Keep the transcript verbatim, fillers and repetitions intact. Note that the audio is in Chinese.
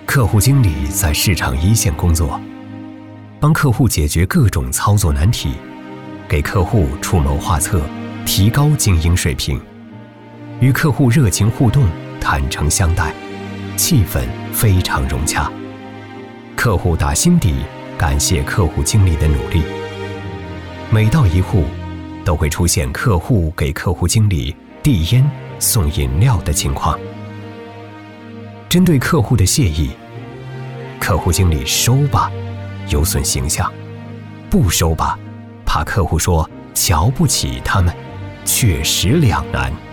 客户经理在市场一线工作，帮客户解决各种操作难题，给客户出谋划策，提高经营水平，与客户热情互动，坦诚相待，气氛非常融洽。客户打心底感谢客户经理的努力。每到一户，都会出现客户给客户经理递烟、送饮料的情况。针对客户的谢意，客户经理收吧，有损形象；不收吧，怕客户说瞧不起他们，确实两难。